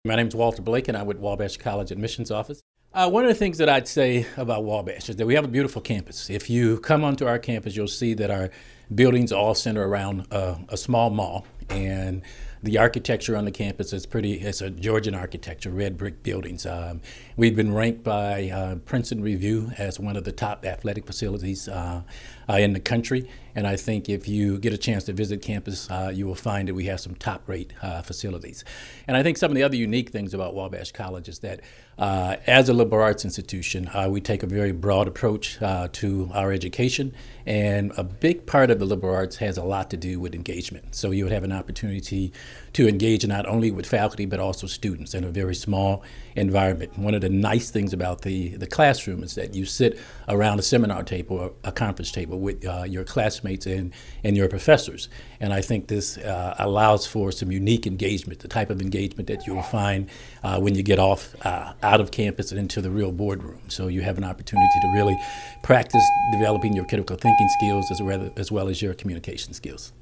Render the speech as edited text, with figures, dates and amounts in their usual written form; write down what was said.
My name is Walter Blake, and I'm with Wabash College Admissions Office. One of the things that I'd say about Wabash is that we have a beautiful campus. If you come onto our campus, you'll see that our buildings all center around a small mall, and the architecture on the campus is it's a Georgian architecture, red brick buildings. We've been ranked by Princeton Review as one of the top athletic facilities in the country, and I think if you get a chance to visit campus, you will find that we have some top-rate facilities. And I think some of the other unique things about Wabash College is that as a liberal arts institution, we take a very broad approach to our education, and a big part of the liberal arts has a lot to do with engagement. So you would have an opportunity to engage not only with faculty but also students in a very small environment. One of the nice things about the classroom is that you sit around a seminar table or a conference table with your classmates and your professors. And I think this allows for some unique engagement, the type of engagement that you'll find when you get off out of campus and into the real boardroom. So you have an opportunity to really practice developing your critical thinking skills as well as your communication skills.